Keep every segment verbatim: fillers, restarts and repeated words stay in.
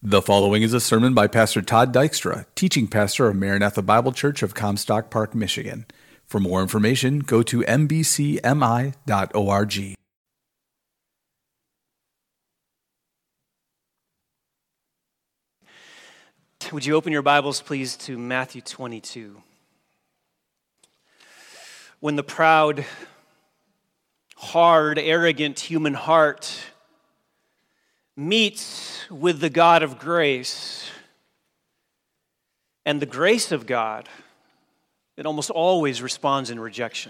The following is a sermon by Pastor Todd Dykstra, teaching pastor of Maranatha Bible Church of Comstock Park, Michigan. For more information, go to m b c m i dot org. Would you open your Bibles, please, to Matthew twenty-two? When the proud, hard, arrogant human heart meets with the God of grace and the grace of God, it almost always responds in rejection.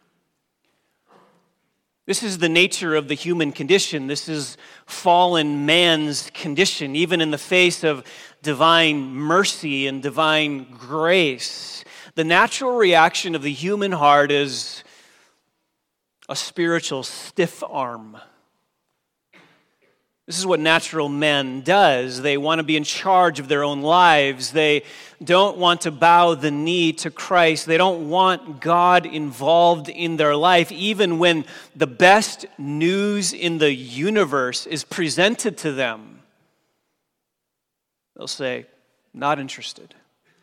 This is the nature of the human condition. This is fallen man's condition, even in the face of divine mercy and divine grace. The natural reaction of the human heart is a spiritual stiff arm. This is what natural man does. They want to be in charge of their own lives. They don't want to bow the knee to Christ. They don't want God involved in their life, even when the best news in the universe is presented to them. They'll say, not interested.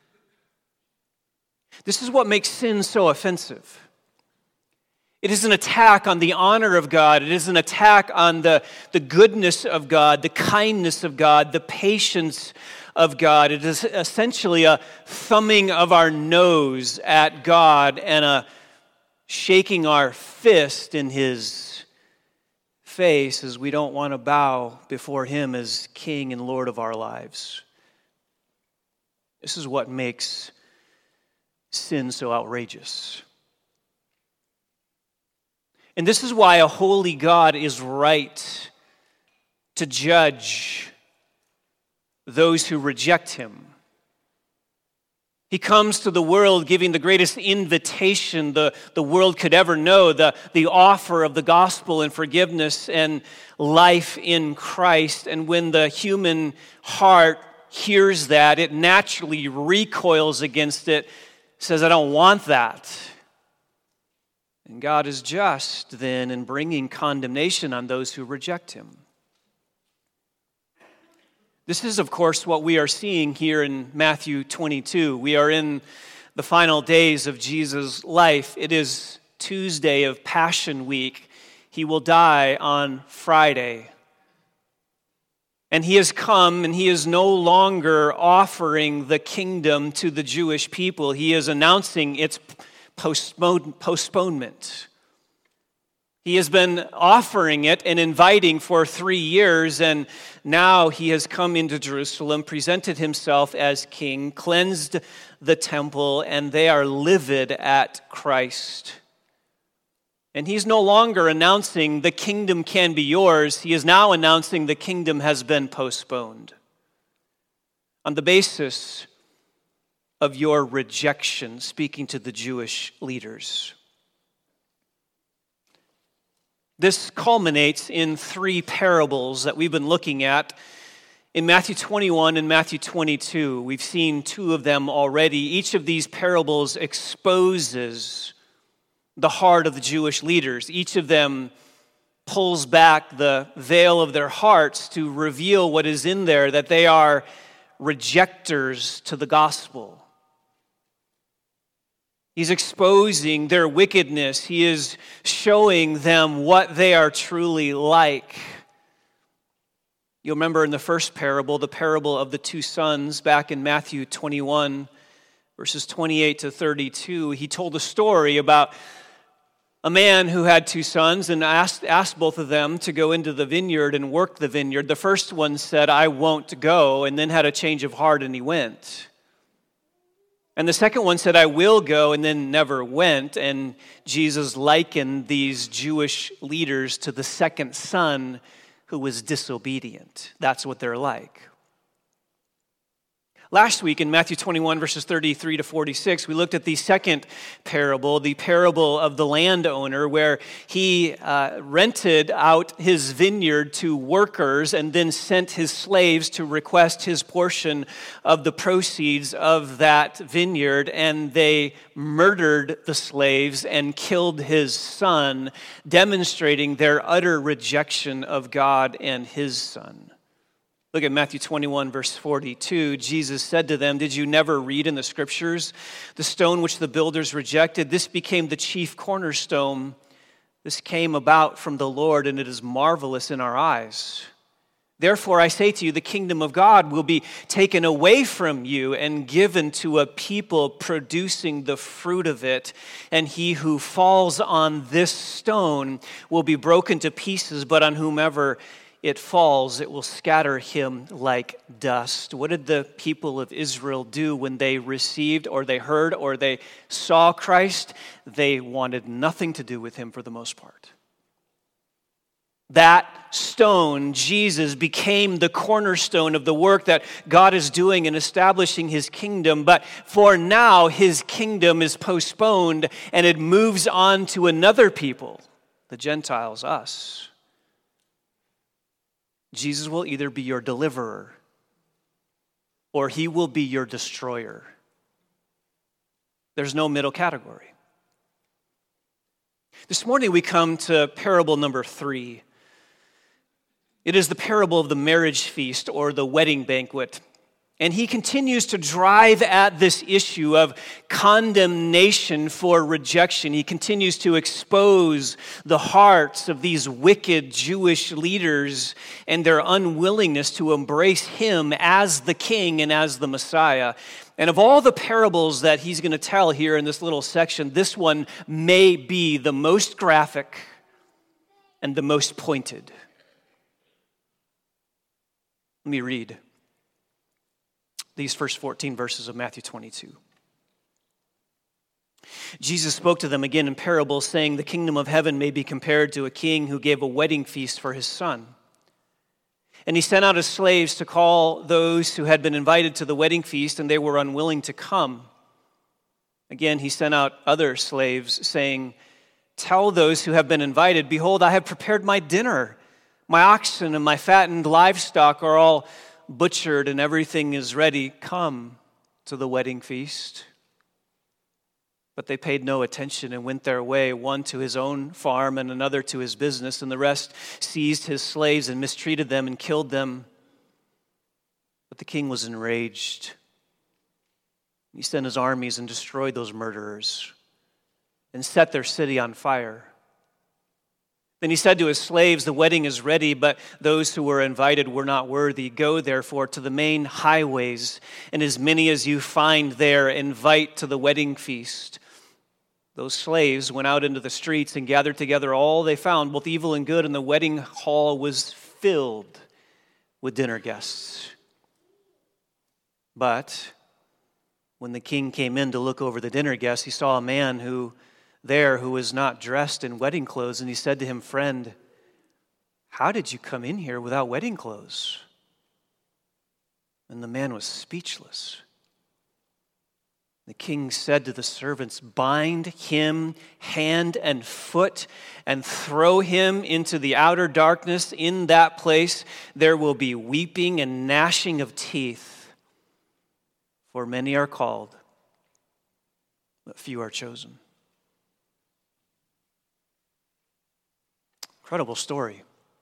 This is what makes sin so offensive. It is an attack on the honor of God. It is an attack on the, the goodness of God, the kindness of God, the patience of God. It is essentially a thumbing of our nose at God and a shaking our fist in His face as we don't want to bow before Him as King and Lord of our lives. This is what makes sin so outrageous. And this is why a holy God is right to judge those who reject Him. He comes to the world giving the greatest invitation the, the world could ever know, the, the offer of the gospel and forgiveness and life in Christ. And when the human heart hears that, it naturally recoils against it, says, I don't want that. And God is just then in bringing condemnation on those who reject Him. This is, of course, what we are seeing here in Matthew twenty-two. We are in the final days of Jesus' life. It is Tuesday of Passion Week. He will die on Friday. And He has come and He is no longer offering the kingdom to the Jewish people. He is announcing its postponement. He has been offering it and inviting for three years, and now He has come into Jerusalem, presented Himself as king, cleansed the temple, and they are livid at Christ. And He's no longer announcing the kingdom can be yours. He is now announcing the kingdom has been postponed on the basis of your rejection, speaking to the Jewish leaders. This culminates in three parables that we've been looking at in Matthew twenty-one and Matthew twenty-two. We've seen two of them already. Each of these parables exposes the heart of the Jewish leaders. Each of them pulls back the veil of their hearts to reveal what is in there, that they are rejectors to the gospel. He's exposing their wickedness. He is showing them what they are truly like. You'll remember in the first parable, the parable of the two sons, back in Matthew twenty-one, verses twenty-eight to thirty-two, he told a story about a man who had two sons and asked, asked both of them to go into the vineyard and work the vineyard. The first one said, I won't go, and then had a change of heart and he went. And the second one said, I will go, and then never went. And Jesus likened these Jewish leaders to the second son who was disobedient. That's what they're like. Last week in Matthew twenty-one, verses thirty-three to forty-six, we looked at the second parable, the parable of the landowner, where he uh, rented out his vineyard to workers and then sent his slaves to request his portion of the proceeds of that vineyard, and they murdered the slaves and killed his son, demonstrating their utter rejection of God and His Son. Look at Matthew twenty-one, verse forty-two. Jesus said to them, "Did you never read in the scriptures, the stone which the builders rejected, this became the chief cornerstone. This came about from the Lord, and it is marvelous in our eyes. Therefore, I say to you, the kingdom of God will be taken away from you and given to a people producing the fruit of it. And he who falls on this stone will be broken to pieces, but on whomever it falls, it will scatter him like dust." What did the people of Israel do when they received or they heard or they saw Christ? They wanted nothing to do with him for the most part. That stone, Jesus, became the cornerstone of the work that God is doing in establishing his kingdom. But for now, his kingdom is postponed and it moves on to another people, the Gentiles, us. Jesus will either be your deliverer or he will be your destroyer. There's no middle category. This morning we come to parable number three. It is the parable of the marriage feast or the wedding banquet. And he continues to drive at this issue of condemnation for rejection. He continues to expose the hearts of these wicked Jewish leaders and their unwillingness to embrace him as the king and as the Messiah. And of all the parables that he's going to tell here in this little section, this one may be the most graphic and the most pointed. Let me read these first fourteen verses of Matthew twenty-two. Jesus spoke to them again in parables, saying, "The kingdom of heaven may be compared to a king who gave a wedding feast for his son. And he sent out his slaves to call those who had been invited to the wedding feast, and they were unwilling to come. Again, he sent out other slaves, saying, 'Tell those who have been invited, behold, I have prepared my dinner. My oxen and my fattened livestock are all butchered and everything is ready. Come to the wedding feast.' But they paid no attention and went their way, one to his own farm and another to his business, and the rest seized his slaves and mistreated them and killed them. But the king was enraged. He sent his armies and destroyed those murderers and set their city on fire. Then he said to his slaves, 'The wedding is ready, but those who were invited were not worthy. Go, therefore, to the main highways, and as many as you find there, invite to the wedding feast.' Those slaves went out into the streets and gathered together all they found, both evil and good, and the wedding hall was filled with dinner guests. But when the king came in to look over the dinner guests, he saw a man who there who was not dressed in wedding clothes, and he said to him, 'Friend, how did you come in here without wedding clothes?' And the man was speechless. The king said to the servants, 'Bind him hand and foot and throw him into the outer darkness. In that place there will be weeping and gnashing of teeth, for many are called, but few are chosen.'" Incredible story.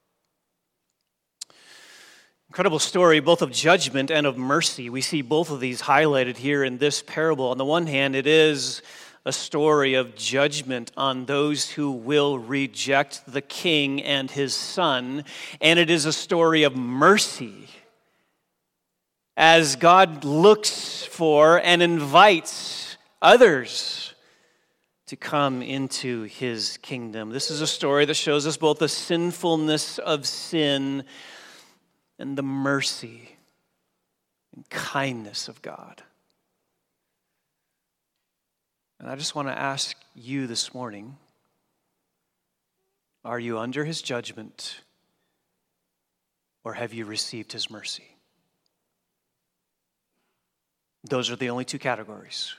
Incredible story, both of judgment and of mercy. We see both of these highlighted here in this parable. On the one hand, it is a story of judgment on those who will reject the king and his son, and it is a story of mercy as God looks for and invites others to come into his kingdom. This is a story that shows us both the sinfulness of sin and the mercy and kindness of God. And I just want to ask you this morning, are you under his judgment or have you received his mercy? Those are the only two categories.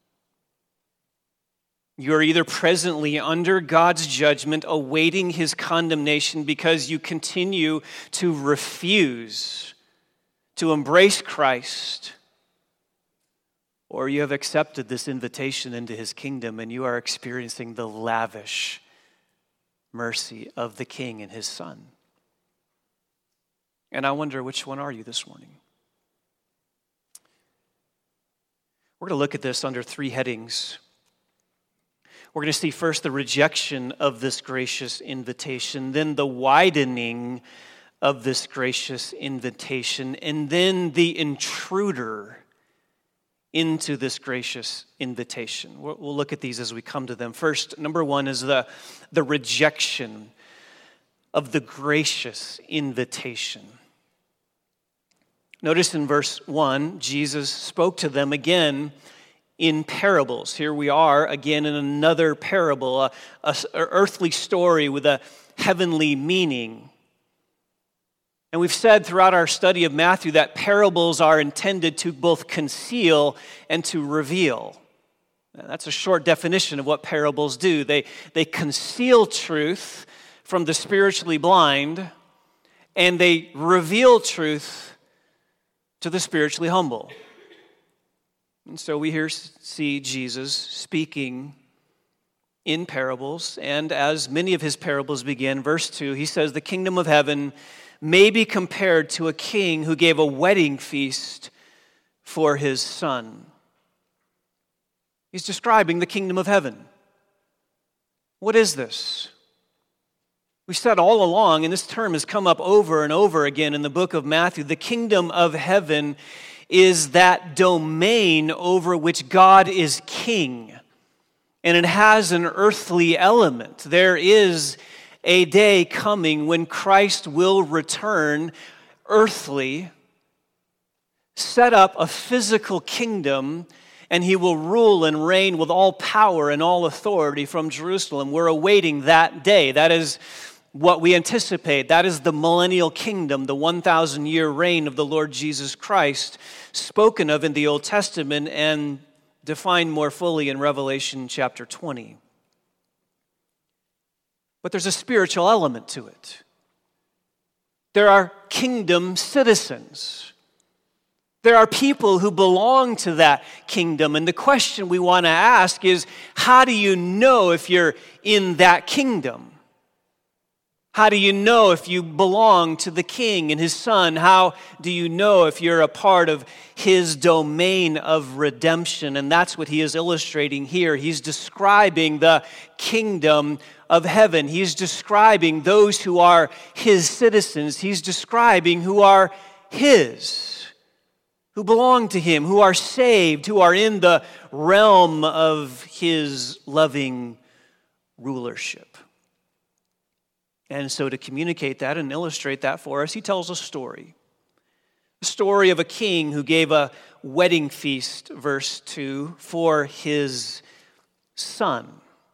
You are either presently under God's judgment, awaiting his condemnation because you continue to refuse to embrace Christ, or you have accepted this invitation into his kingdom and you are experiencing the lavish mercy of the king and his son. And I wonder, which one are you this morning? We're going to look at this under three headings. We're going to see first the rejection of this gracious invitation, then the widening of this gracious invitation, and then the intruder into this gracious invitation. We'll, we'll look at these as we come to them. First, number one is the, the rejection of the gracious invitation. Notice in verse one, Jesus spoke to them again in parables. Here we are again in another parable, a, a, a earthly story with a heavenly meaning. And we've said throughout our study of Matthew that parables are intended to both conceal and to reveal. Now, that's a short definition of what parables do. They, they conceal truth from the spiritually blind, and they reveal truth to the spiritually humble. And so we here see Jesus speaking in parables, and as many of his parables begin, verse two, he says, "The kingdom of heaven may be compared to a king who gave a wedding feast for his son." He's describing the kingdom of heaven. What is this? We said all along, and this term has come up over and over again in the book of Matthew, the kingdom of heaven is that domain over which God is king. And it has an earthly element. There is a day coming when Christ will return earthly, set up a physical kingdom, and he will rule and reign with all power and all authority from Jerusalem. We're awaiting that day. That is what we anticipate. That is the millennial kingdom, the one thousand year reign of the Lord Jesus Christ, spoken of in the Old Testament and defined more fully in Revelation chapter twenty. But there's a spiritual element to it. There are kingdom citizens. There are people who belong to that kingdom. And the question we want to ask is, how do you know if you're in that kingdom? How do you know if you belong to the king and his son? How do you know if you're a part of his domain of redemption? And that's what he is illustrating here. He's describing the kingdom of heaven. He's describing those who are his citizens. He's describing who are his, who belong to him, who are saved, who are in the realm of his loving rulership. And so to communicate that and illustrate that for us, he tells a story. The story of a king who gave a wedding feast, verse two, for his son.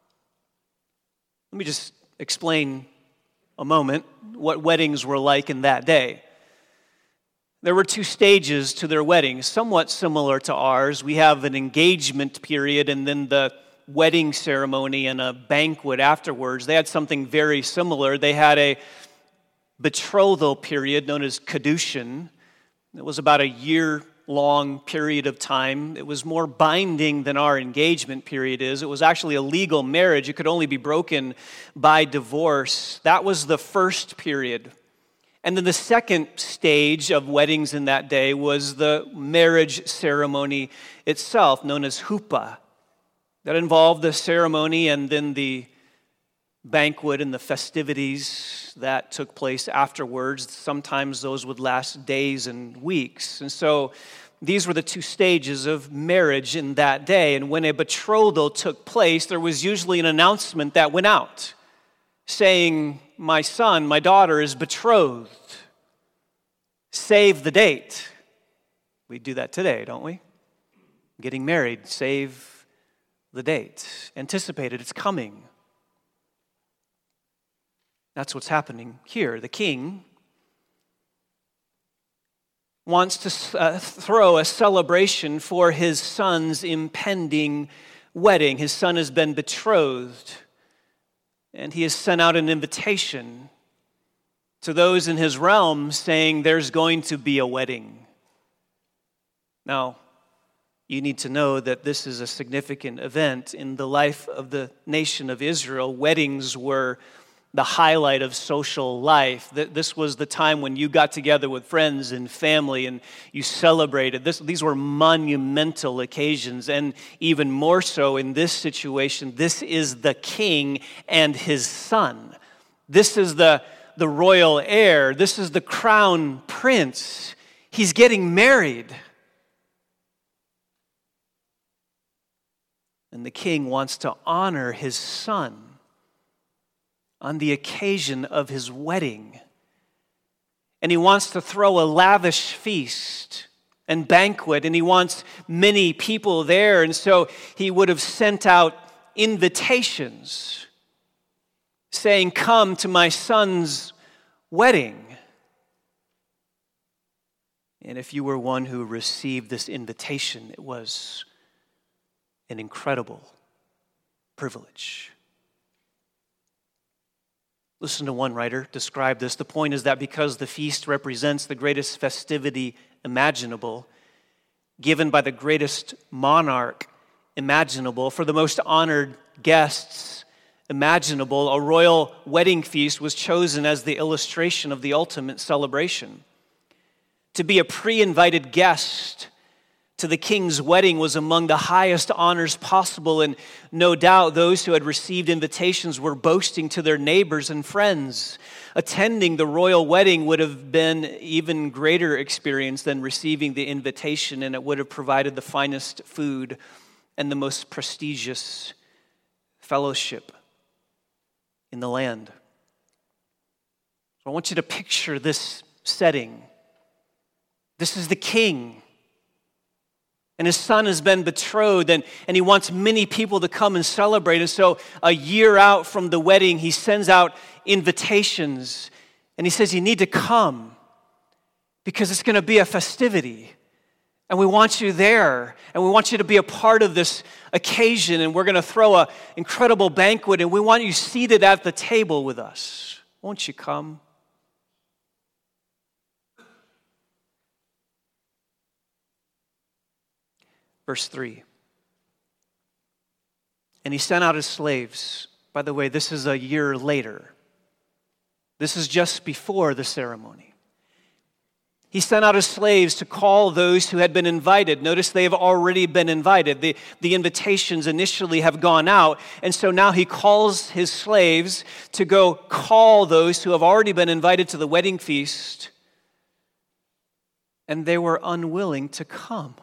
Let me just explain a moment what weddings were like in that day. There were two stages to their weddings, somewhat similar to ours. We have an engagement period and then the wedding ceremony and a banquet afterwards. They had something very similar. They had a betrothal period known as Kedushin. It was about a year-long period of time. It was more binding than our engagement period is. It was actually a legal marriage. It could only be broken by divorce. That was the first period. And then the second stage of weddings in that day was the marriage ceremony itself, known as huppah. That involved the ceremony and then the banquet and the festivities that took place afterwards. Sometimes those would last days and weeks. And so these were the two stages of marriage in that day. And when a betrothal took place, there was usually an announcement that went out saying, "My son, my daughter is betrothed. Save the date." We do that today, don't we? Getting married, save the date. Anticipate it, it's coming. That's what's happening here. The king wants to uh, throw a celebration for his son's impending wedding. His son has been betrothed, and he has sent out an invitation to those in his realm saying there's going to be a wedding. Now, you need to know that this is a significant event in the life of the nation of Israel. Weddings were the highlight of social life. This was the time when you got together with friends and family and you celebrated. This, these were monumental occasions, and even more so in this situation, this is the king and his son. This is the, the royal heir. This is the crown prince. He's getting married. And the king wants to honor his son on the occasion of his wedding. And he wants to throw a lavish feast and banquet, and he wants many people there. And so he would have sent out invitations saying, "Come to my son's wedding." And if you were one who received this invitation, it was an incredible privilege. Listen to one writer describe this. The point is that because the feast represents the greatest festivity imaginable, given by the greatest monarch imaginable, for the most honored guests imaginable, a royal wedding feast was chosen as the illustration of the ultimate celebration. To be a pre-invited guest to the king's wedding was among the highest honors possible, and no doubt those who had received invitations were boasting to their neighbors and friends. Attending the royal wedding would have been even greater experience than receiving the invitation, and it would have provided the finest food and the most prestigious fellowship in the land. So I want you to picture this setting. This is the king. And his son has been betrothed, and, and he wants many people to come and celebrate. And so a year out from the wedding, he sends out invitations. And he says, you need to come because it's going to be a festivity. And we want you there. And we want you to be a part of this occasion. And we're going to throw an incredible banquet. And we want you seated at the table with us. Won't you come? Verse three. And he sent out his slaves. By the way, this is a year later. This is just before the ceremony. He sent out his slaves to call those who had been invited. Notice they have already been invited. The, the invitations initially have gone out. And so now he calls his slaves to go call those who have already been invited to the wedding feast. And they were unwilling to come.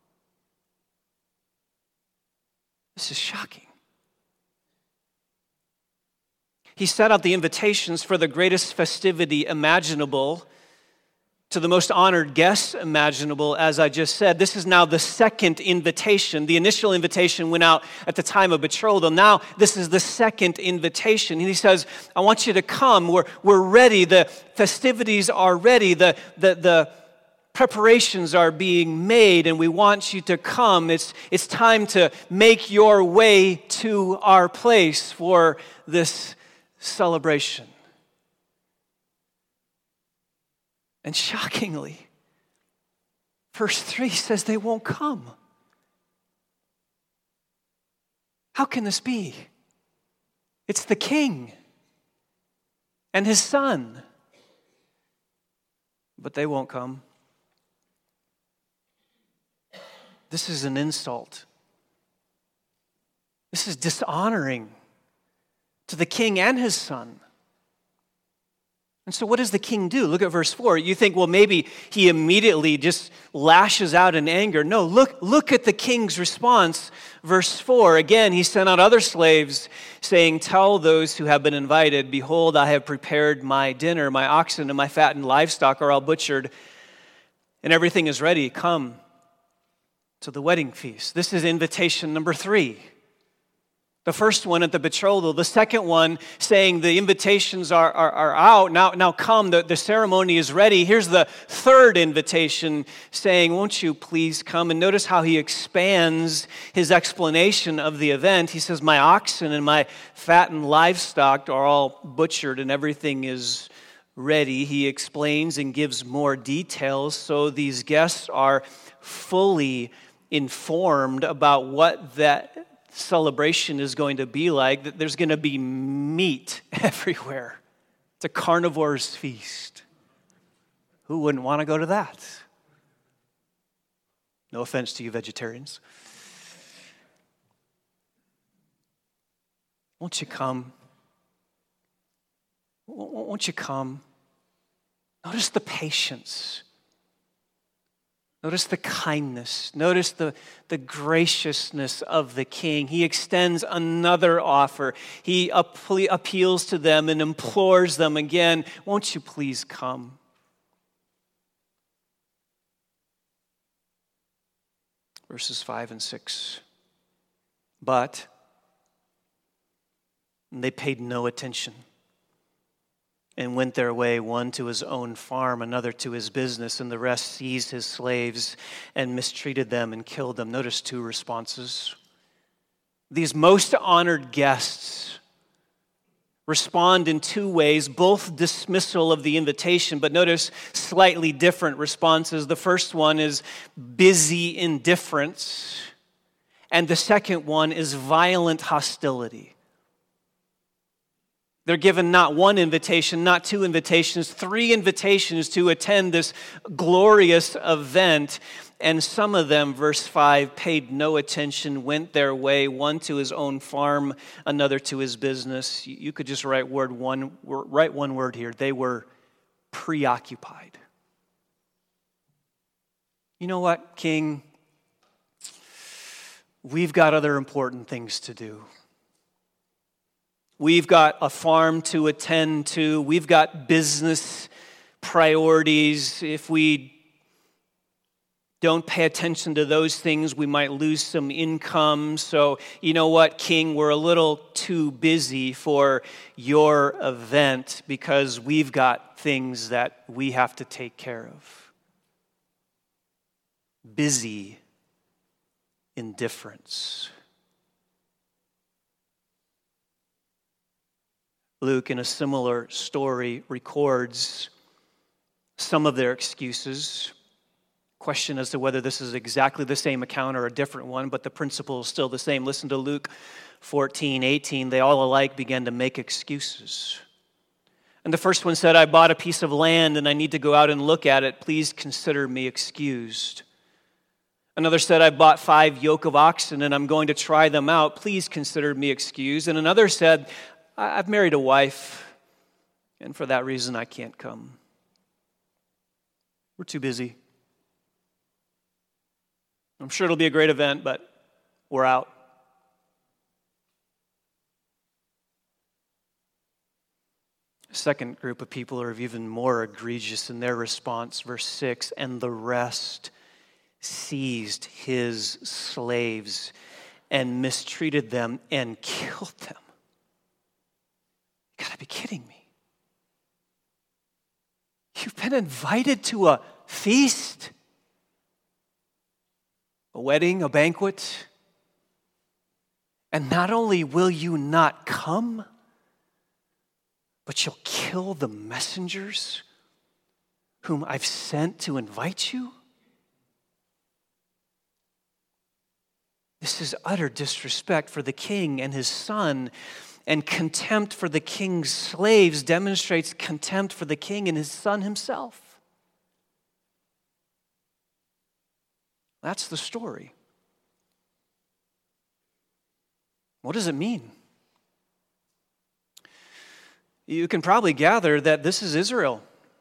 This is shocking. He set out the invitations for the greatest festivity imaginable to the most honored guests imaginable, as I just said. This is now the second invitation. The initial invitation went out at the time of betrothal. Now this is the second invitation. And he says, I want you to come. We're, we're ready. The festivities are ready. The, the, the preparations are being made, and we want you to come. It's, it's time to make your way to our place for this celebration. And shockingly, verse three says they won't come. How can this be? It's the king and his son. But they won't come. This is an insult. This is dishonoring to the king and his son. And so what does the king do? Look at verse four. You think, well, maybe he immediately just lashes out in anger. No, look, look at the king's response. Verse four, again, he sent out other slaves saying, tell those who have been invited, behold, I have prepared my dinner. My oxen and my fattened livestock are all butchered, and everything is ready. Come to the wedding feast. This is invitation number three. The first one at the betrothal. The second one saying the invitations are, are, are out. Now, now come, the, the ceremony is ready. Here's the third invitation saying, won't you please come? And notice how he expands his explanation of the event. He says, my oxen and my fattened livestock are all butchered and everything is ready. He explains and gives more details so these guests are fully informed about what that celebration is going to be like, that there's going to be meat everywhere. It's a carnivore's feast. Who wouldn't want to go to that? No offense to you vegetarians. Won't you come? Won't you come? Notice the patience. Notice the kindness. Notice the, the graciousness of the king. He extends another offer. He appe- appeals to them and implores them again, won't you please come? Verses five and six. But they paid no attention and went their way, one to his own farm, another to his business, and the rest seized his slaves and mistreated them and killed them. Notice two responses. These most honored guests respond in two ways, both dismissal of the invitation, but notice slightly different responses. The first one is busy indifference, and the second one is violent hostility. They're given not one invitation, not two invitations, three invitations to attend this glorious event. And some of them, verse five, paid no attention, went their way, one to his own farm, another to his business. You could just write word one, write one word here. They were preoccupied. You know what, King? We've got other important things to do. We've got a farm to attend to. We've got business priorities. If we don't pay attention to those things, we might lose some income. So, you know what, King, we're a little too busy for your event because we've got things that we have to take care of. Busy indifference. Luke, in a similar story, records some of their excuses. Question as to whether this is exactly the same account or a different one, but the principle is still the same. Listen to Luke fourteen, eighteen. They all alike began to make excuses. And the first one said, I bought a piece of land and I need to go out and look at it. Please consider me excused. Another said, I bought five yoke of oxen and I'm going to try them out. Please consider me excused. And another said, I've married a wife, and for that reason I can't come. We're too busy. I'm sure it'll be a great event, but we're out. A second group of people are even more egregious in their response. Verse six, and the rest seized his slaves and mistreated them and killed them. You gotta be kidding me. You've been invited to a feast, a wedding, a banquet, and not only will you not come, but you'll kill the messengers whom I've sent to invite you? This is utter disrespect for the king and his son. And contempt for the king's slaves demonstrates contempt for the king and his son himself. That's the story. What does it mean? You can probably gather that this is Israel.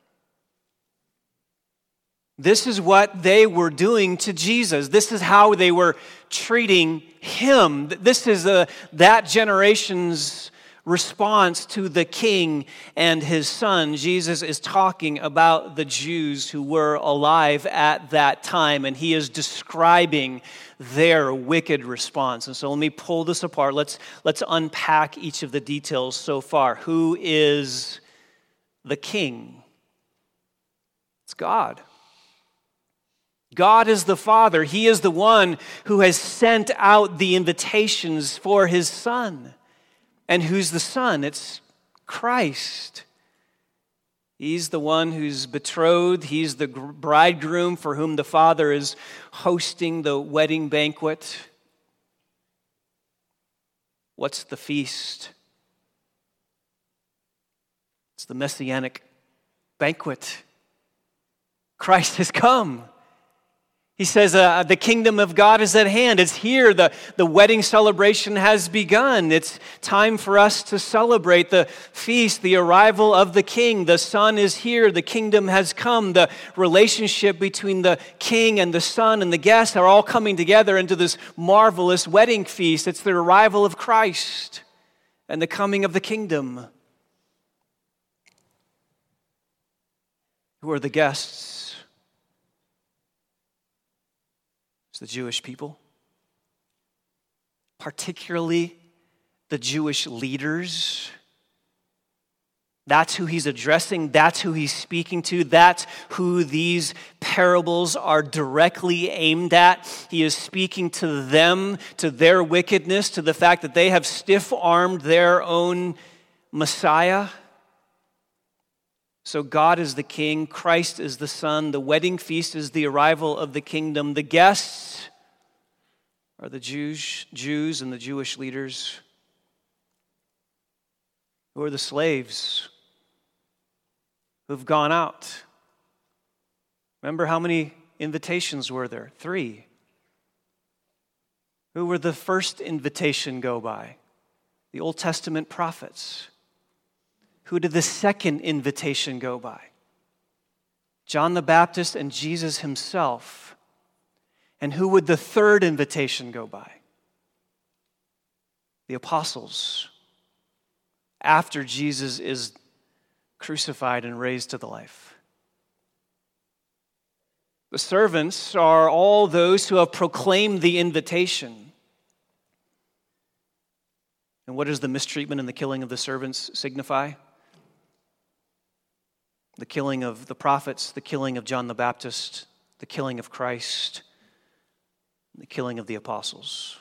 This is what they were doing to Jesus. This is how they were treating him. This is a, that generation's response to the king and his son. Jesus is talking about the Jews who were alive at that time, and he is describing their wicked response. And so let me pull this apart. Let's, let's unpack each of the details so far. Who is the king? It's God. God is the Father. He is the one who has sent out the invitations for his Son. And who's the Son? It's Christ. He's the one who's betrothed. He's the bridegroom for whom the Father is hosting the wedding banquet. What's the feast? It's the messianic banquet. Christ has come. He says uh, the kingdom of God is at hand. It's here. The, the wedding celebration has begun. It's time for us to celebrate the feast, the arrival of the king. The son is here. The kingdom has come. The relationship between the king and the son and the guests are all coming together into this marvelous wedding feast. It's the arrival of Christ and the coming of the kingdom. Who are the guests? It's the Jewish people, particularly the Jewish leaders. That's who he's addressing. That's who he's speaking to. That's who these parables are directly aimed at. He is speaking to them, to their wickedness, to the fact that they have stiff-armed their own Messiah. So God is the king, Christ is the son, the wedding feast is the arrival of the kingdom. The guests are the Jews, Jews and the Jewish leaders. Who are the slaves who've gone out? Remember how many invitations were there? Three. Who were the first invitation go by? The Old Testament prophets. Who did the second invitation go by? John the Baptist and Jesus himself. And who would the third invitation go by? The apostles. After Jesus is crucified and raised to the life. The servants are all those who have proclaimed the invitation. And what does the mistreatment and the killing of the servants signify? The killing of the prophets, the killing of John the Baptist, the killing of Christ, the killing of the apostles.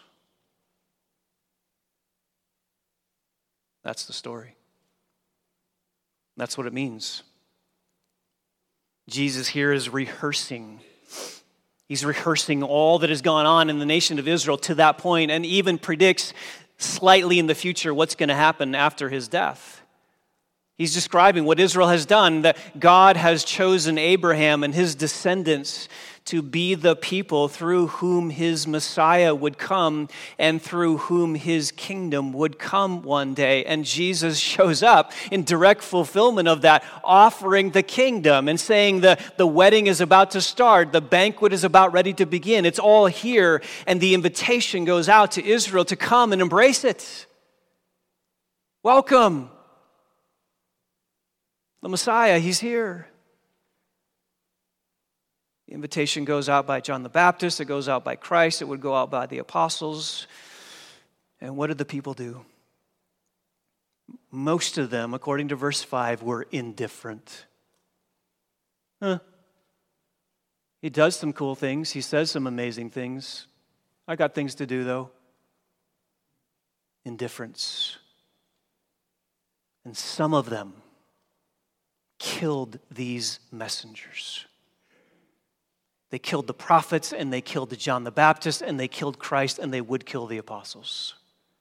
That's the story. That's what it means. Jesus here is rehearsing. He's rehearsing all that has gone on in the nation of Israel to that point, and even predicts slightly in the future what's going to happen after his death. He's describing what Israel has done, that God has chosen Abraham and his descendants to be the people through whom his Messiah would come and through whom his kingdom would come one day. And Jesus shows up in direct fulfillment of that, offering the kingdom and saying the, the wedding is about to start, the banquet is about ready to begin. It's all here, and the invitation goes out to Israel to come and embrace it. Welcome. The Messiah, he's here. The invitation goes out by John the Baptist. It goes out by Christ. It would go out by the apostles. And what did the people do? Most of them, according to verse five, were indifferent. Huh. He does some cool things. He says some amazing things. I got things to do, though. Indifference. And some of them killed these messengers. They killed the prophets, and they killed John the Baptist, and they killed Christ, and they would kill the apostles.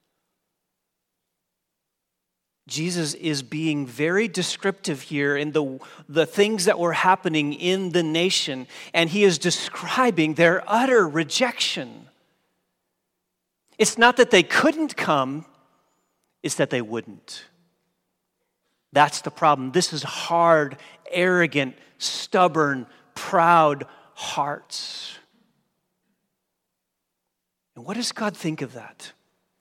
Jesus is being very descriptive here in the, the things that were happening in the nation, and he is describing their utter rejection. It's not that they couldn't come, it's that they wouldn't. That's the problem. This is hard, arrogant, stubborn, proud hearts. And what does God think of that?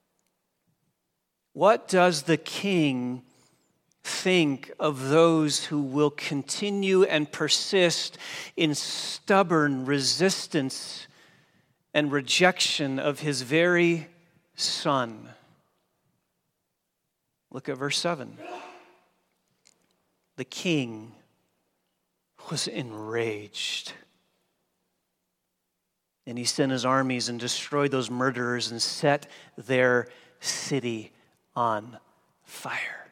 What does the king think of those who will continue and persist in stubborn resistance and rejection of his very son? Look at verse seven. The king was enraged. And he sent his armies and destroyed those murderers and set their city on fire.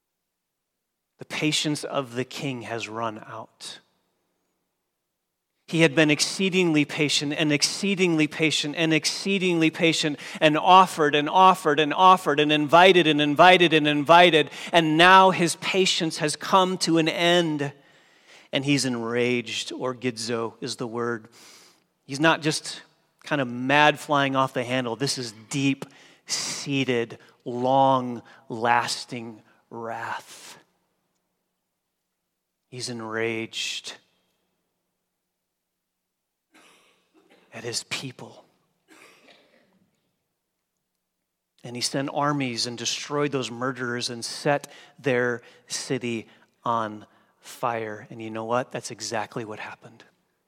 The patience of the king has run out. He had been exceedingly patient and exceedingly patient and exceedingly patient and offered and offered and offered and invited and invited and invited. And now his patience has come to an end. And he's enraged, or gidzo is the word. He's not just kind of mad flying off the handle. This is deep-seated, long-lasting wrath. He's enraged at his people. And he sent armies and destroyed those murderers and set their city on fire. And you know what? That's exactly what happened.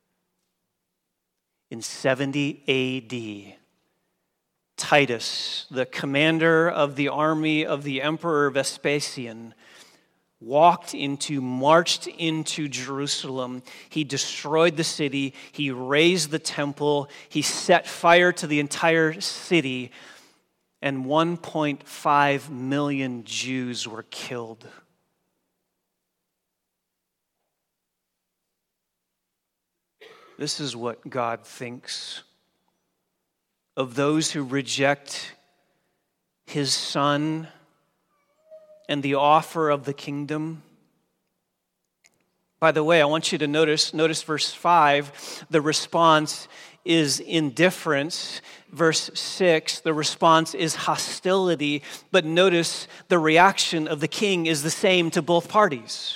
In seventy A D, Titus, the commander of the army of the Emperor Vespasian, walked into, marched into Jerusalem. He destroyed the city. He razed the temple. He set fire to the entire city. And one point five million Jews were killed. This is what God thinks of those who reject his Son and the offer of the kingdom. By the way, I want you to notice, notice verse five, the response is indifference. Verse six, the response is hostility. But notice the reaction of the king is the same to both parties.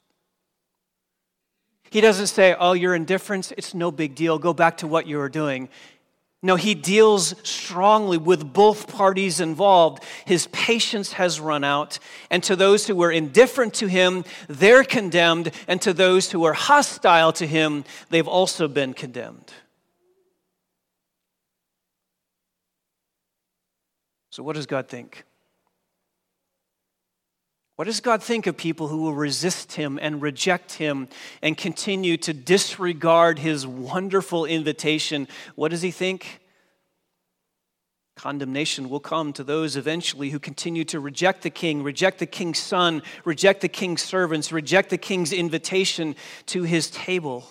He doesn't say, oh, your indifference, it's no big deal. Go back to what you were doing. No, he deals strongly with both parties involved. His patience has run out. And to those who were indifferent to him, they're condemned. And to those who are hostile to him, they've also been condemned. So what does God think? What does God think of people who will resist him and reject him and continue to disregard his wonderful invitation? What does he think? Condemnation will come to those eventually who continue to reject the king, reject the king's son, reject the king's servants, reject the king's invitation to his table.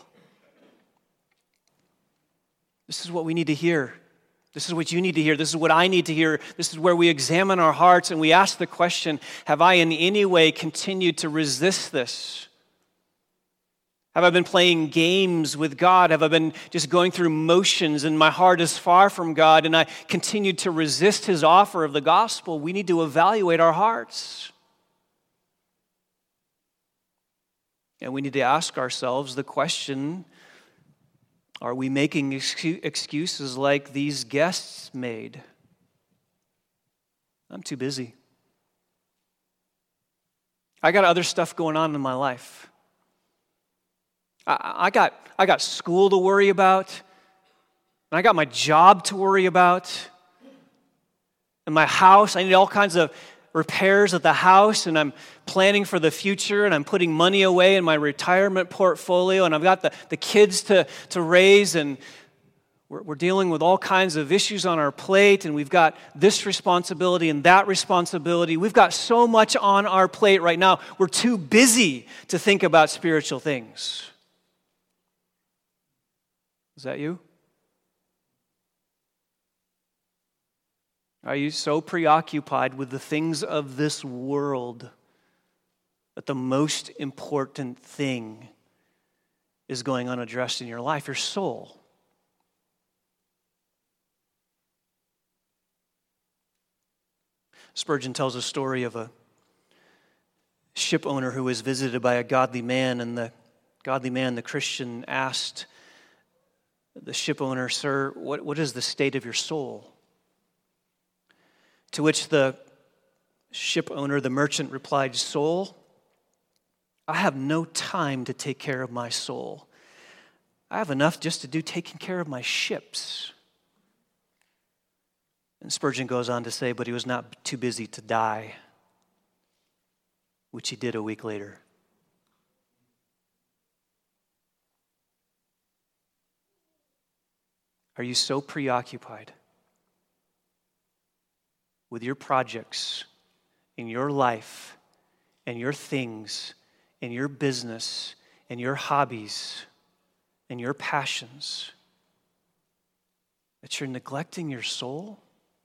This is what we need to hear. This is what you need to hear. This is what I need to hear. This is where we examine our hearts and we ask the question, have I in any way continued to resist this? Have I been playing games with God? Have I been just going through motions and my heart is far from God and I continue to resist his offer of the gospel? We need to evaluate our hearts. And we need to ask ourselves the question, are we making excuses like these guests made? I'm too busy. I got other stuff going on in my life. I, I got I got school to worry about. And I got my job to worry about. And my house, I need all kinds of repairs at the house, and I'm planning for the future, and I'm putting money away in my retirement portfolio, and I've got the, the kids to, to raise, and we're, we're dealing with all kinds of issues on our plate, and we've got this responsibility and that responsibility. We've got so much on our plate right now. We're too busy to think about spiritual things. Is that you? Are you so preoccupied with the things of this world that the most important thing is going unaddressed in your life, your soul? Spurgeon tells a story of a ship owner who was visited by a godly man, and the godly man, the Christian, asked the ship owner, "Sir, what, what is the state of your soul?" To which the ship owner, the merchant, replied, "Soul, I have no time to take care of my soul. I have enough just to do taking care of my ships." And Spurgeon goes on to say, but he was not too busy to die, which he did a week later. Are you so preoccupied with your projects, in your life, and your things, and your business, and your hobbies, and your passions that you're neglecting your soul?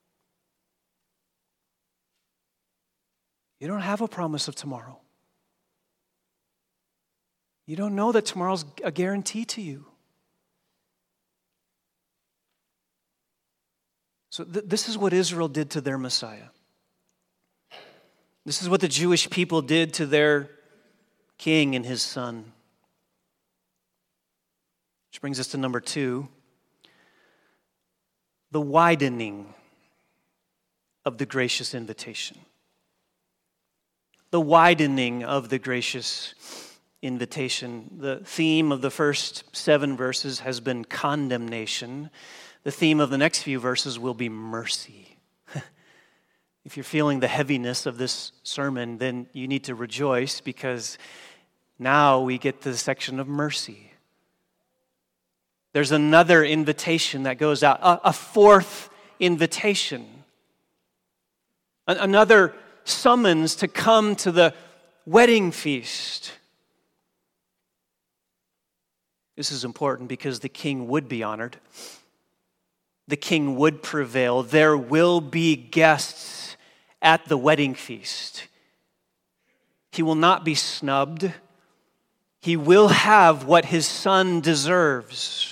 You don't have a promise of tomorrow. You don't know that tomorrow's a guarantee to you. So th- this is what Israel did to their Messiah. This is what the Jewish people did to their king and his son. Which brings us to number two, the widening of the gracious invitation. The widening of the gracious invitation. The theme of the first seven verses has been condemnation. The theme of the next few verses will be mercy. If you're feeling the heaviness of this sermon, then you need to rejoice, because now we get to the section of mercy. There's another invitation that goes out, a, a fourth invitation. A, another summons to come to the wedding feast. This is important because the king would be honored. The king would prevail. There will be guests at the wedding feast. He will not be snubbed. He will have what his son deserves.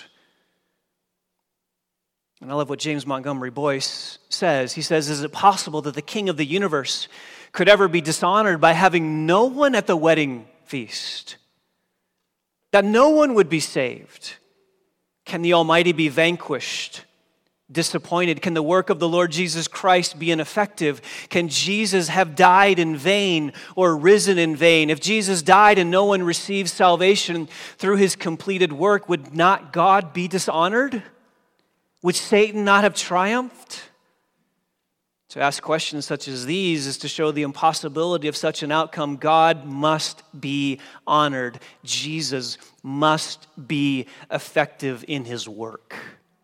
And I love what James Montgomery Boyce says. He says, is it possible that the king of the universe could ever be dishonored by having no one at the wedding feast? That no one would be saved? Can the Almighty be vanquished, disappointed? Can the work of the Lord Jesus Christ be ineffective? Can Jesus have died in vain or risen in vain? If Jesus died and no one received salvation through his completed work, would not God be dishonored? Would Satan not have triumphed? To ask questions such as these is to show the impossibility of such an outcome. God must be honored. Jesus must be effective in his work.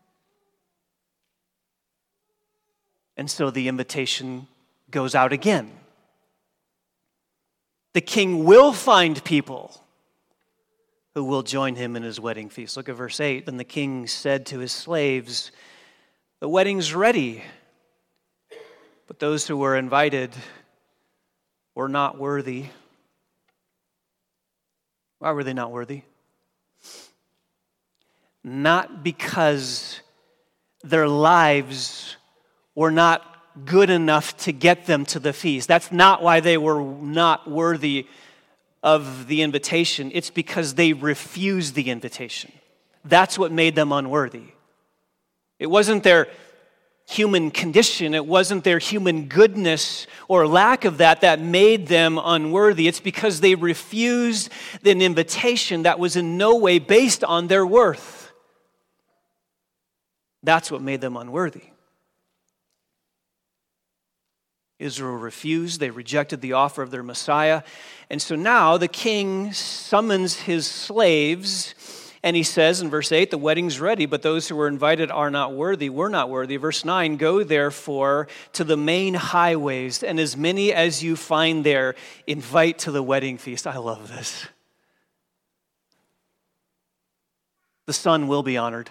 And so the invitation goes out again. The king will find people who will join him in his wedding feast. Look at verse eight. Then the king said to his slaves, the wedding's ready, but those who were invited were not worthy. Why were they not worthy? Not because their lives were not good enough to get them to the feast. That's not why they were not worthy of the invitation. It's because they refused the invitation. That's what made them unworthy. It wasn't their human condition, it wasn't their human goodness or lack of that that made them unworthy. It's because they refused an invitation that was in no way based on their worth. That's what made them unworthy. Israel refused. They rejected the offer of their Messiah. And so now the king summons his slaves, and he says in verse eight, the wedding's ready, but those who were invited are not worthy. We're not worthy. Verse nine, go therefore to the main highways, and as many as you find there, invite to the wedding feast. I love this. The son will be honored.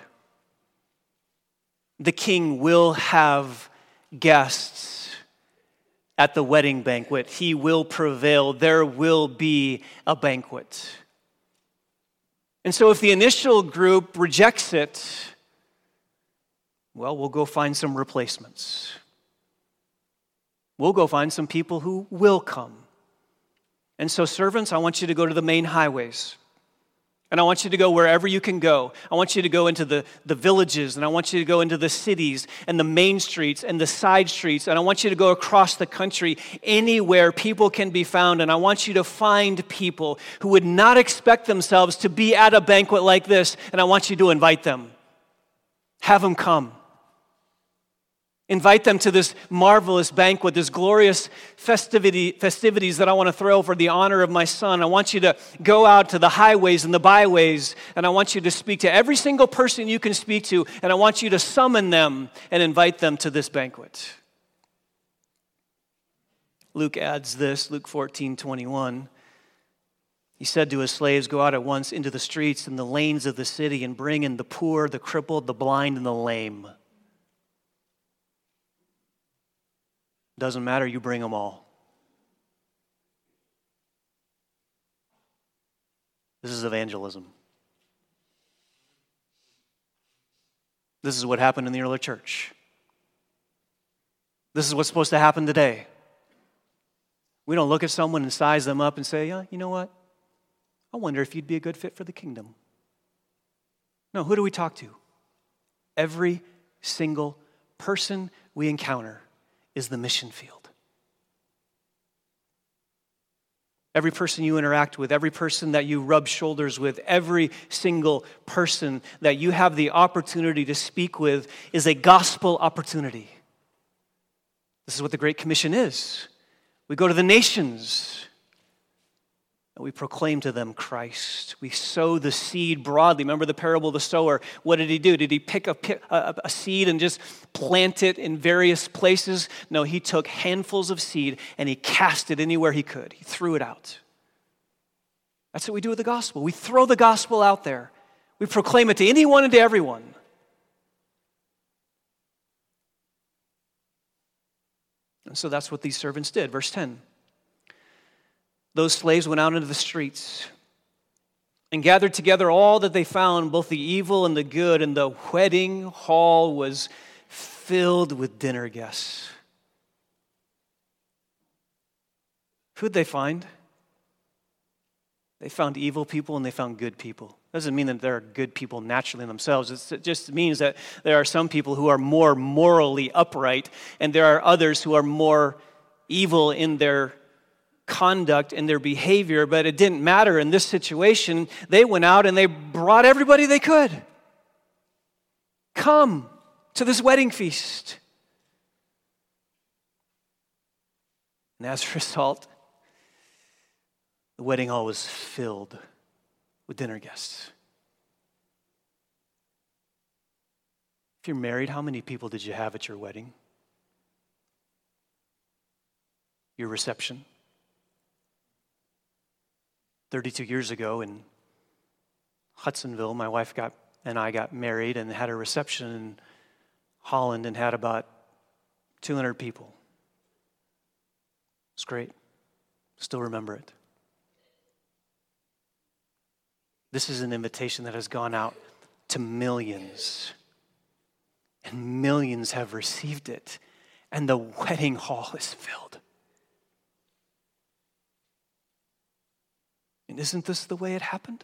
The king will have guests at the wedding banquet. He will prevail. There will be a banquet. And so if the initial group rejects it, well, we'll go find some replacements. We'll go find some people who will come. And so servants, I want you to go to the main highways. And I want you to go wherever you can go. I want you to go into the, the villages, and I want you to go into the cities and the main streets and the side streets, and I want you to go across the country, anywhere people can be found, and I want you to find people who would not expect themselves to be at a banquet like this, and I want you to invite them. Have them come. Invite them to this marvelous banquet, this glorious festivity, festivities that I want to throw for the honor of my son. I want you to go out to the highways and the byways, and I want you to speak to every single person you can speak to, and I want you to summon them and invite them to this banquet. Luke adds this, Luke fourteen twenty-one. He said to his slaves, "Go out at once into the streets and the lanes of the city and bring in the poor, the crippled, the blind, and the lame." Doesn't matter, you bring them all. This is evangelism. This is what happened in the early church. This is what's supposed to happen today. We don't look at someone and size them up and say, yeah, you know what? I wonder if you'd be a good fit for the kingdom. No, who do we talk to? Every single person we encounter is the mission field. Every person you interact with, every person that you rub shoulders with, every single person that you have the opportunity to speak with is a gospel opportunity. This is what the Great Commission is. We go to the nations and we proclaim to them Christ. We sow the seed broadly. Remember the parable of the sower? What did he do? Did he pick a, a, a seed and just plant it in various places? No, he took handfuls of seed and he cast it anywhere he could. He threw it out. That's what we do with the gospel. We throw the gospel out there. We proclaim it to anyone and to everyone. And so that's what these servants did. Verse ten. Those slaves went out into the streets and gathered together all that they found, both the evil and the good, and the wedding hall was filled with dinner guests. Who'd they find? They found evil people and they found good people. Doesn't mean that there are good people naturally themselves. It's, it just means that there are some people who are more morally upright and there are others who are more evil in their conduct and their behavior, but it didn't matter in this situation. They went out and they brought everybody they could. Come to this wedding feast. And as a result, the wedding hall was filled with dinner guests. If you're married, how many people did you have at your wedding? Your reception? thirty-two years ago in Hudsonville, my wife got and I got married and had a reception in Holland and had about two hundred people. It's great. Still remember it. This is an invitation that has gone out to millions. And millions have received it. And the wedding hall is filled. And isn't this the way it happened?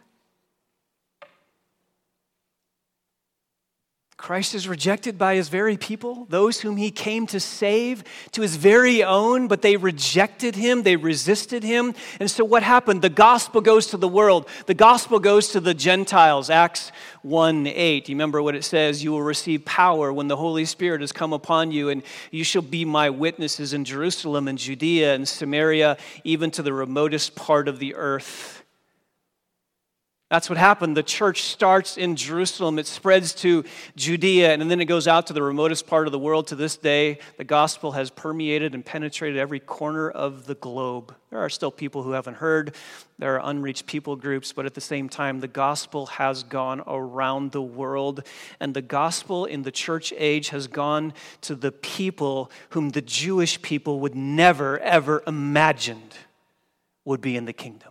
Christ is rejected by his very people, those whom he came to save, to his very own, but they rejected him, they resisted him. And so what happened? The gospel goes to the world. The gospel goes to the Gentiles. Acts one eight. You remember what it says? You will receive power when the Holy Spirit has come upon you, and you shall be my witnesses in Jerusalem and Judea and Samaria, even to the remotest part of the earth. That's what happened. The church starts in Jerusalem. It spreads to Judea, and then it goes out to the remotest part of the world. To this day, the gospel has permeated and penetrated every corner of the globe. There are still people who haven't heard. There are unreached people groups, but at the same time, the gospel has gone around the world, and the gospel in the church age has gone to the people whom the Jewish people would never, ever imagined would be in the kingdom,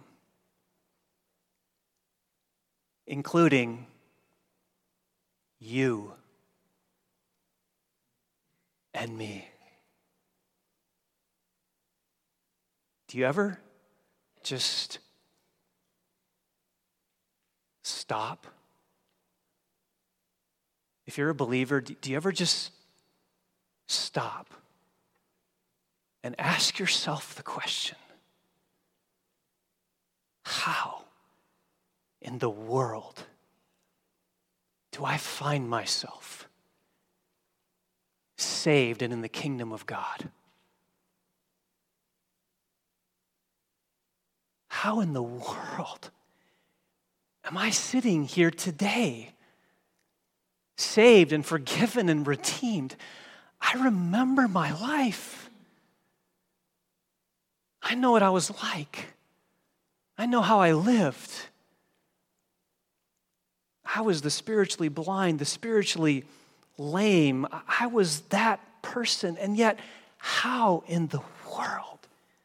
including you and me. Do you ever just stop? If you're a believer, do you ever just stop and ask yourself the question, how in the world do I find myself saved and in the kingdom of God? How in the world am I sitting here today, saved and forgiven and redeemed? I remember my life. I know what I was like. I know how I lived. I was the spiritually blind, the spiritually lame. I was that person. And yet, how in the world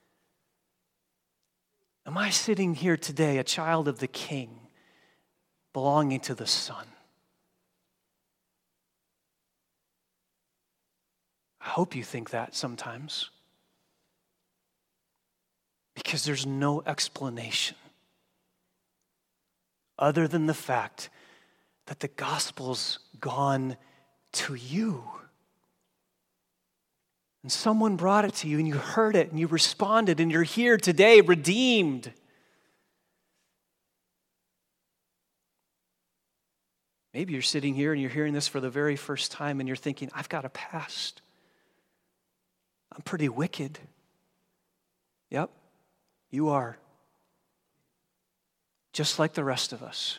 am I sitting here today, a child of the King, belonging to the Son? I hope you think that sometimes, because there's no explanation other than the fact that the gospel's gone to you. And someone brought it to you, and you heard it, and you responded, and you're here today redeemed. Maybe you're sitting here and you're hearing this for the very first time, and you're thinking, I've got a past. I'm pretty wicked. Yep, you are. Just like the rest of us.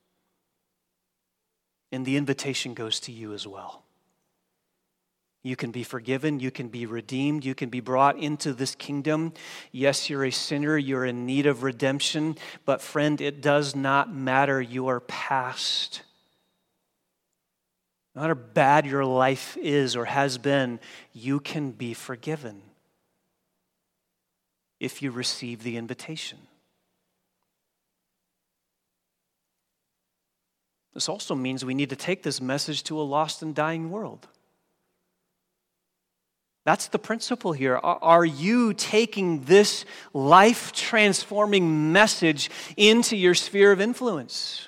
And the invitation goes to you as well. You can be forgiven, you can be redeemed, you can be brought into this kingdom. Yes, you're a sinner, you're in need of redemption, but friend, it does not matter your past. No matter how bad your life is or has been, you can be forgiven if you receive the invitation. This also means we need to take this message to a lost and dying world. That's the principle here. Are you taking this life-transforming message into your sphere of influence?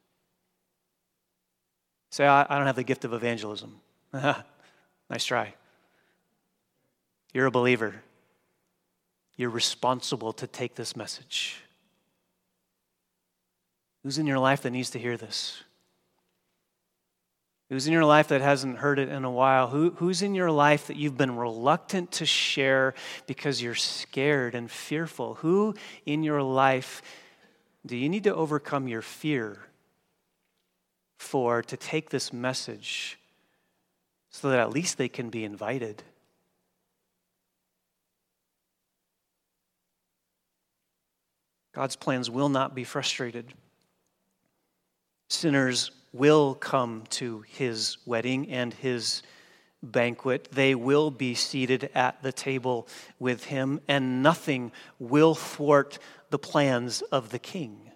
Say, I don't have the gift of evangelism. Nice try. You're a believer. You're responsible to take this message. Who's in your life that needs to hear this? Who's in your life that hasn't heard it in a while? Who, who's in your life that you've been reluctant to share because you're scared and fearful? Who in your life do you need to overcome your fear for to take this message so that at least they can be invited? God's plans will not be frustrated. Sinners will come to his wedding and his banquet. They will be seated at the table with him, and nothing will thwart the plans of the King.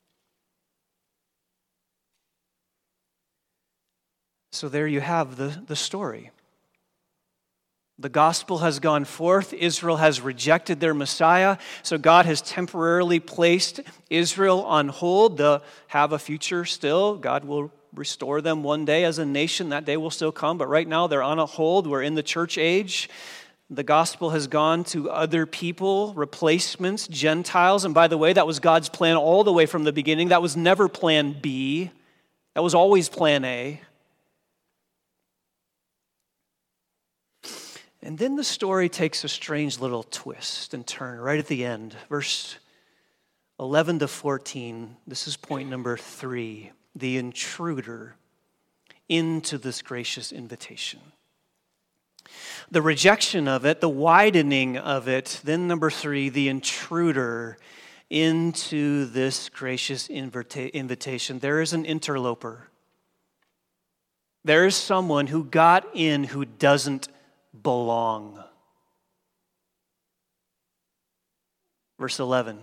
So there you have the, the story. The gospel has gone forth. Israel has rejected their Messiah. So God has temporarily placed Israel on hold. They'll have a future still. God will restore them one day as a nation. That day will still come. But right now they're on a hold. We're in the church age. The gospel has gone to other people, replacements, Gentiles. And by the way, that was God's plan all the way from the beginning. That was never plan B. That was always plan A. And then the story takes a strange little twist and turn right at the end. Verse eleven to fourteen, this is point number three, the intruder into this gracious invitation. The rejection of it, the widening of it, then number three, the intruder into this gracious invita- invitation. There is an interloper. There is someone who got in who doesn't belong. Verse eleven.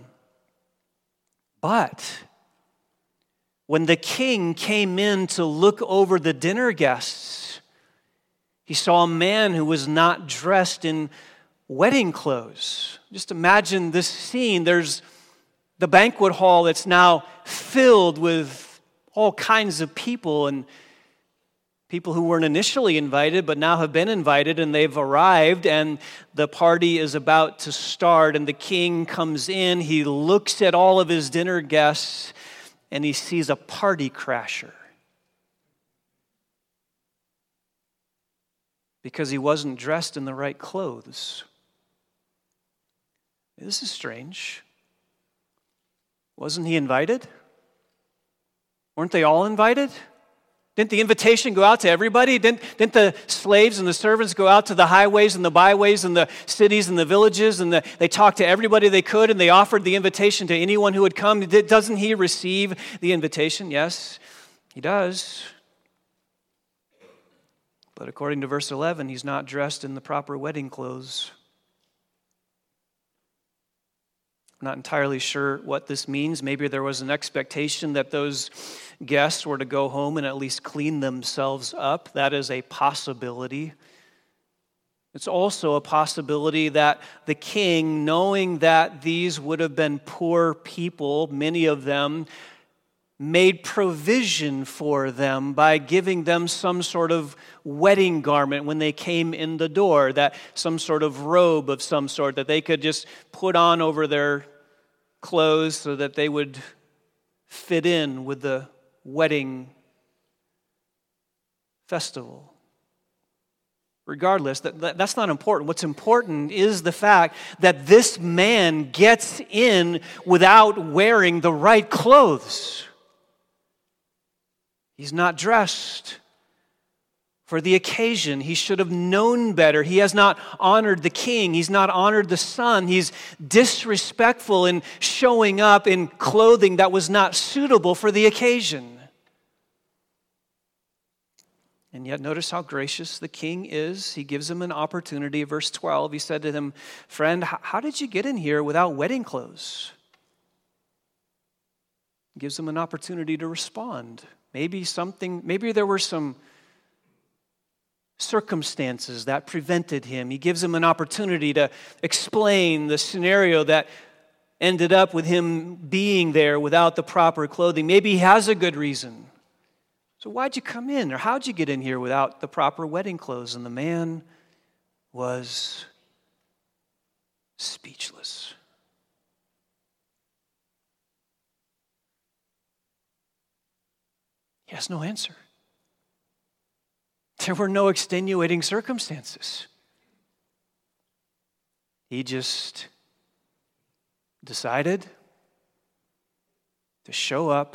But when the king came in to look over the dinner guests, he saw a man who was not dressed in wedding clothes. Just imagine this scene. There's the banquet hall that's now filled with all kinds of people, and people who weren't initially invited but now have been invited, and they've arrived, and the party is about to start, and the king comes in. He looks at all of his dinner guests, and he sees a party crasher because he wasn't dressed in the right clothes. This is strange. Wasn't he invited? Weren't they all invited? Didn't the invitation go out to everybody? Didn't, didn't the slaves and the servants go out to the highways and the byways and the cities and the villages, and the, they talked to everybody they could, and they offered the invitation to anyone who would come? Doesn't he receive the invitation? Yes, he does. But according to verse eleven, he's not dressed in the proper wedding clothes. I'm not entirely sure what this means. Maybe there was an expectation that those guests were to go home and at least clean themselves up. That is a possibility. It's also a possibility that the king, knowing that these would have been poor people, many of them, made provision for them by giving them some sort of wedding garment when they came in the door, that some sort of robe of some sort that they could just put on over their clothes so that they would fit in with the wedding festival. Regardless, that, that, that's not important. What's important is the fact that this man gets in without wearing the right clothes. He's not dressed for the occasion. He should have known better. He has not honored the king. He's not honored the son. He's disrespectful in showing up in clothing that was not suitable for the occasion. And yet notice how gracious the king is. He gives him an opportunity. Verse twelve, he said to him, "Friend, how did you get in here without wedding clothes?" He gives him an opportunity to respond. Maybe something, maybe there were some circumstances that prevented him. He gives him an opportunity to explain the scenario that ended up with him being there without the proper clothing. Maybe he has a good reason. So why'd you come in, or how'd you get in here without the proper wedding clothes? And the man was speechless. He has no answer. There were no extenuating circumstances. He just decided to show up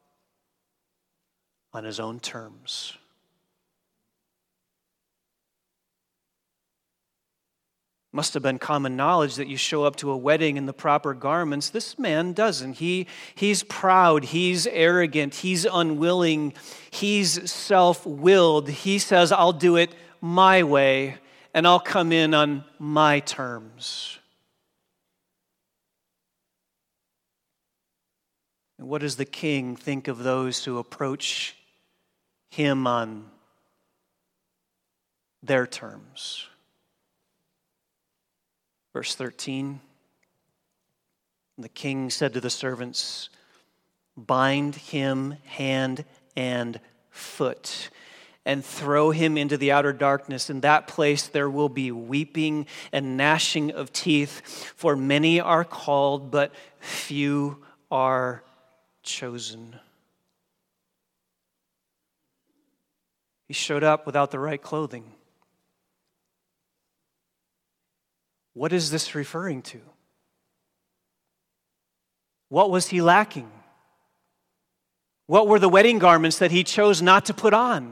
on his own terms. Must have been common knowledge that you show up to a wedding in the proper garments. This man doesn't. He, he's proud. He's arrogant. He's unwilling. He's self-willed. He says, I'll do it my way, and I'll come in on my terms. And what does the king think of those who approach him on their terms? Verse thirteen, the king said to the servants, "Bind him hand and foot, and throw him into the outer darkness. In that place there will be weeping and gnashing of teeth, for many are called, but few are chosen." He showed up without the right clothing. What is this referring to? What was he lacking? What were the wedding garments that he chose not to put on?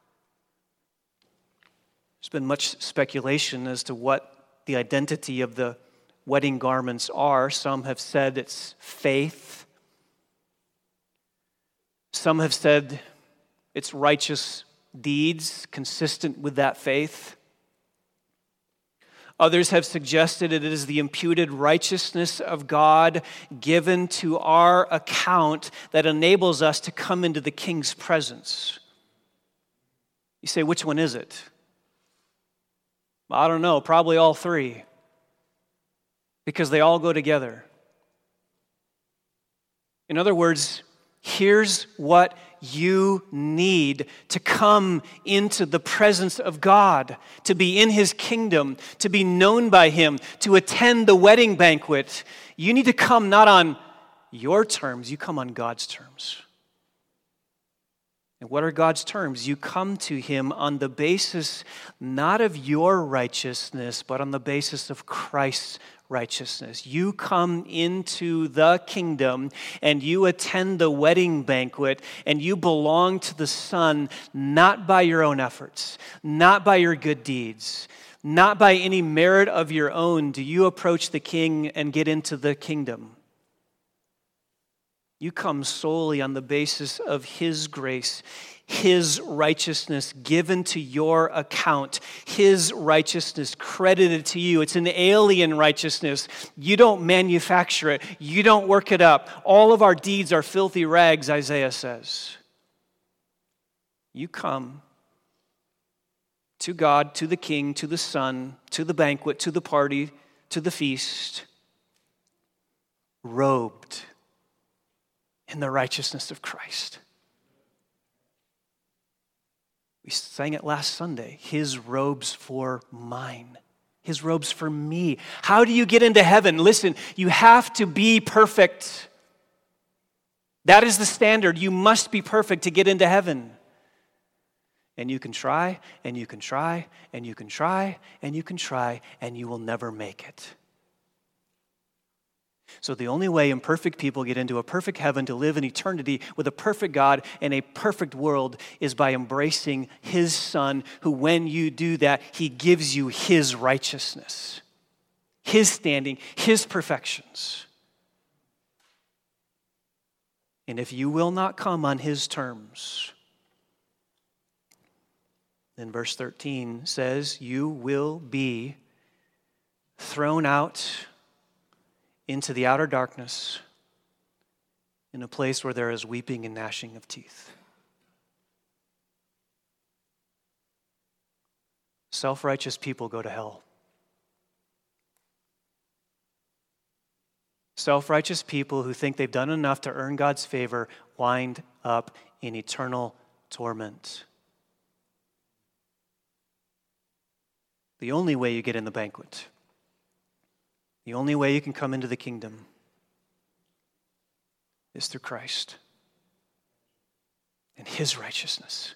There's been much speculation as to what the identity of the wedding garments are. Some have said it's faith. Some have said it's righteous deeds consistent with that faith. Others have suggested it is the imputed righteousness of God given to our account that enables us to come into the king's presence. You say, which one is it? I don't know, probably all three, because they all go together. In other words, here's what you need to come into the presence of God, to be in His kingdom, to be known by Him, to attend the wedding banquet. You need to come not on your terms, you come on God's terms. And what are God's terms? You come to him on the basis not of your righteousness, but on the basis of Christ's righteousness. You come into the kingdom and you attend the wedding banquet and you belong to the Son not by your own efforts, not by your good deeds, not by any merit of your own do you approach the King and get into the kingdom. You come solely on the basis of his grace, his righteousness given to your account, his righteousness credited to you. It's an alien righteousness. You don't manufacture it. You don't work it up. All of our deeds are filthy rags, Isaiah says. You come to God, to the King, to the Son, to the banquet, to the party, to the feast, robed in the righteousness of Christ. We sang it last Sunday. His robes for mine. His robes for me. How do you get into heaven? Listen, you have to be perfect. That is the standard. You must be perfect to get into heaven. And you can try, and you can try, and you can try, and you can try, and you will never make it. So the only way imperfect people get into a perfect heaven to live in eternity with a perfect God and a perfect world is by embracing his Son, who when you do that, he gives you his righteousness, his standing, his perfections. And if you will not come on his terms, then verse thirteen says, you will be thrown out into the outer darkness, in a place where there is weeping and gnashing of teeth. Self-righteous people go to hell. Self-righteous people who think they've done enough to earn God's favor wind up in eternal torment. The only way you get in the banquet, the only way you can come into the kingdom is through Christ and his righteousness.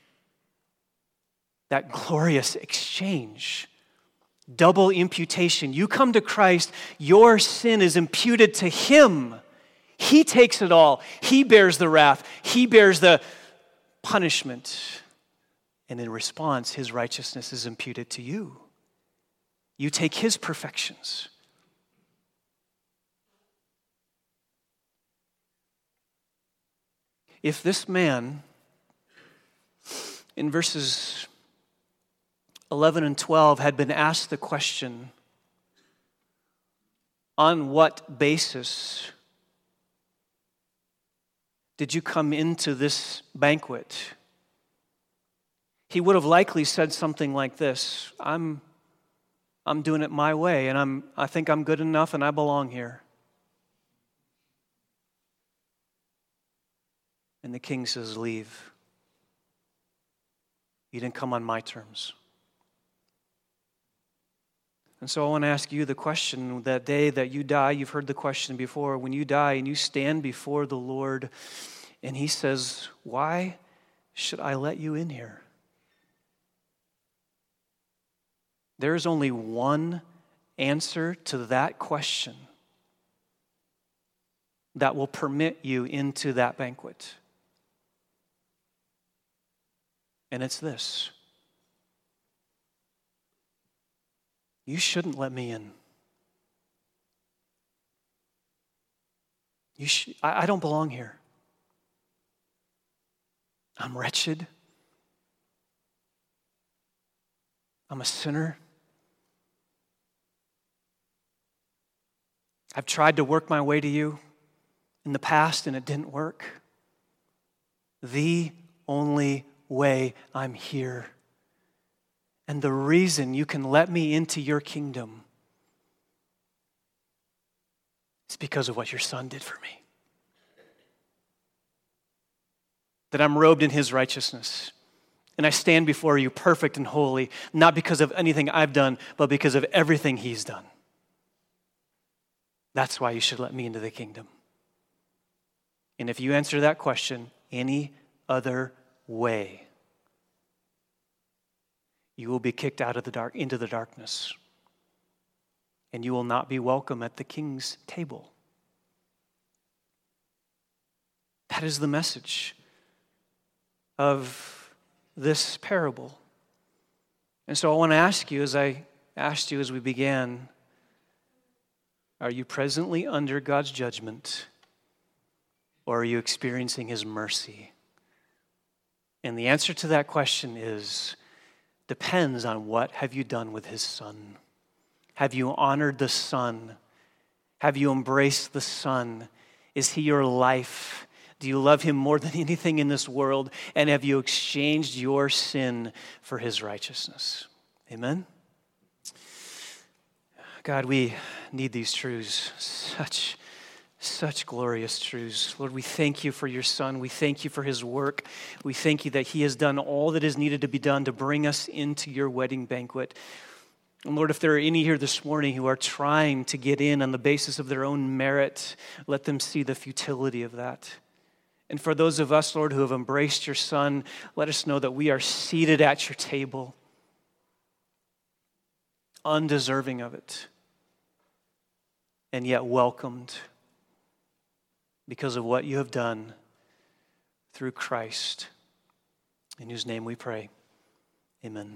That glorious exchange, double imputation. You come to Christ, your sin is imputed to him. He takes it all. He bears the wrath. He bears the punishment. And in response, his righteousness is imputed to you. You take his perfections. If this man, in verses eleven and twelve, had been asked the question, on what basis did you come into this banquet? He would have likely said something like this, I'm, I'm doing it my way, and I'm, I think I'm good enough and I belong here. And the king says, leave. You didn't come on my terms. And so I want to ask you the question, that day that you die, you've heard the question before, when you die and you stand before the Lord, and he says, why should I let you in here? There's only one answer to that question that will permit you into that banquet. And it's this. You shouldn't let me in. You sh- I, I don't belong here. I'm wretched. I'm a sinner. I've tried to work my way to you in the past and it didn't work. The only way I'm here. And the reason you can let me into your kingdom is because of what your Son did for me. That I'm robed in his righteousness. And I stand before you perfect and holy, not because of anything I've done, but because of everything he's done. That's why you should let me into the kingdom. And if you answer that question any other way, you will be kicked out of the dark into the darkness, and you will not be welcome at the king's table. That is the message of this parable. And so I want to ask you, as I asked you as we began, are you presently under God's judgment, or are you experiencing his mercy? And the answer to that question is, depends on what have you done with his Son. Have you honored the Son? Have you embraced the Son? Is he your life? Do you love him more than anything in this world? And have you exchanged your sin for his righteousness? Amen? God, we need these truths. Such, such glorious truths. Lord, we thank you for your Son. We thank you for his work. We thank you that he has done all that is needed to be done to bring us into your wedding banquet. And Lord, if there are any here this morning who are trying to get in on the basis of their own merit, let them see the futility of that. And for those of us, Lord, who have embraced your Son, let us know that we are seated at your table, undeserving of it, and yet welcomed because of what you have done through Christ, in whose name we pray. Amen.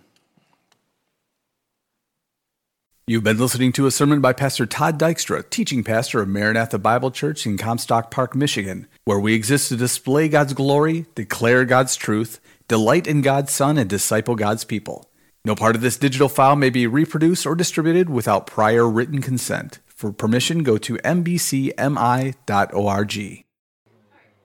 You've been listening to a sermon by Pastor Todd Dykstra, teaching pastor of Maranatha Bible Church in Comstock Park, Michigan, where we exist to display God's glory, declare God's truth, delight in God's Son, and disciple God's people. No part of this digital file may be reproduced or distributed without prior written consent. For permission, go to m b c m i dot org.